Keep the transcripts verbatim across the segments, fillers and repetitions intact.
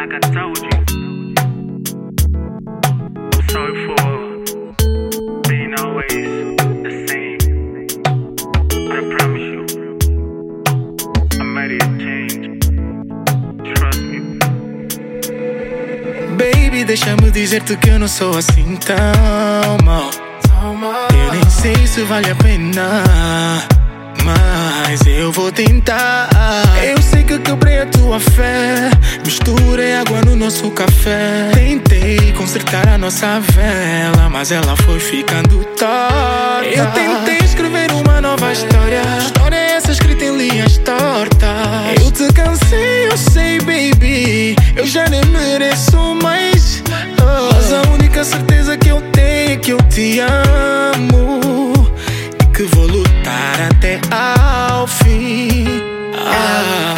Like I told you, I'm sorry for being always the same. But I promise you, I'm ready to change. Trust me. Baby, deixa-me dizer-te que eu não sou assim tão mau. Eu nem sei se vale a pena, mas eu vou tentar. Eu sei que quebrei a tua fé, misturei água no nosso café. Tentei consertar a nossa vela, mas ela foi ficando torta. Eu tentei escrever uma nova história, história essa escrita em linhas tortas. Eu te cansei, eu sei, baby, eu já nem mereço mais. oh. Mas a única certeza que eu tenho é que eu te amo e que vou lutar até ao fim. ah,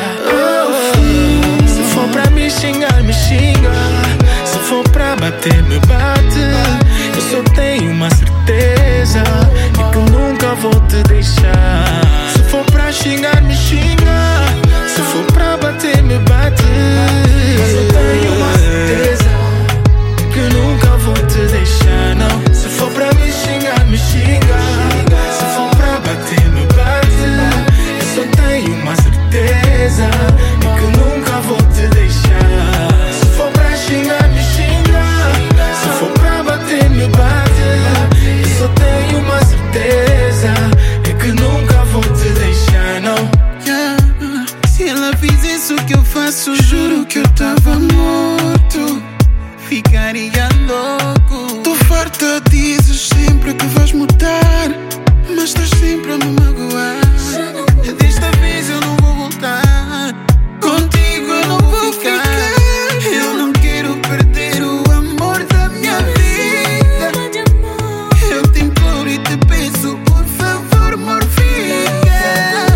oh. Se for pra me xingar, me xinga. Se for pra bater, me bate. Eu só tenho uma certeza, é que nunca vou te deixar. Se for pra xingar, me xinga. Se for pra bater, me bate. Eu só tenho uma certeza, é que nunca vou te deixar, não. Se for pra me xingar, me xinga. Se for pra bater, me bate. Eu só tenho uma certeza, é que nunca vou te deixar. Se for pra xingar, me xinga. Se for pra bater, me bate. Eu só tenho uma certeza, é que nunca vou te deixar, não. Yeah. Se ela fiz isso que eu faço, juro que eu tava morto. Ficaria louco. Tô farta, dizes sempre que vais mudar, mas estás sempre a me magoar. Desta vez eu não vou voltar, contigo eu não vou ficar. Eu não quero perder o amor da minha vida. Eu te imploro e te peço, por favor, amor, fica.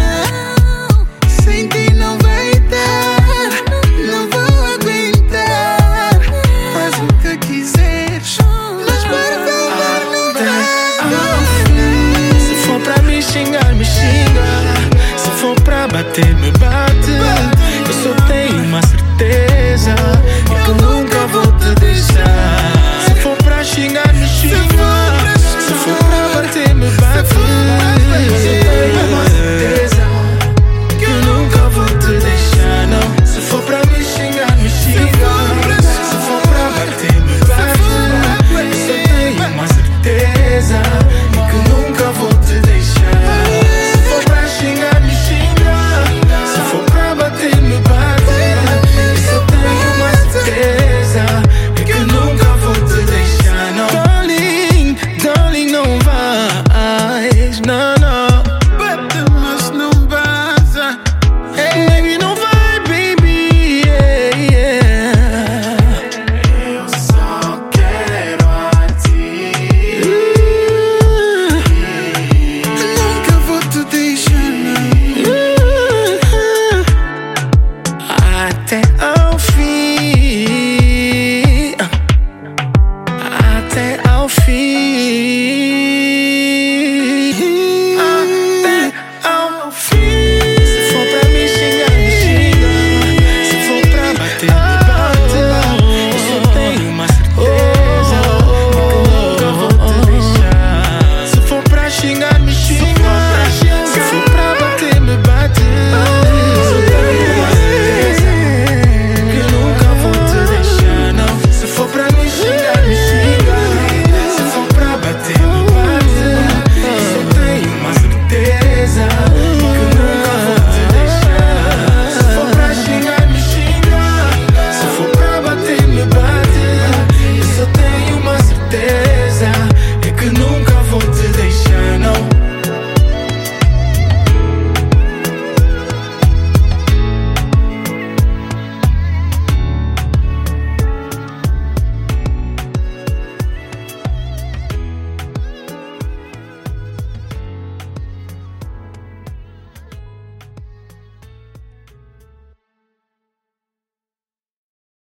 Sem ti não vai dar, não vou aguentar. Faz o que quiseres, mas por favor não vai. Se for pra me xingar, me xinga. Se for pra bater,